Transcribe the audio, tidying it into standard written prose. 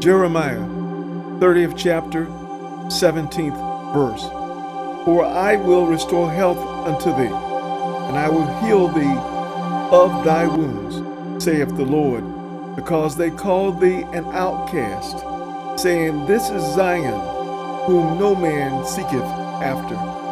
Jeremiah 30th chapter, 17th verse. For I will restore health unto thee, and I will heal thee of thy wounds, saith the Lord, because they called thee an outcast, saying, This is Zion, whom no man seeketh after.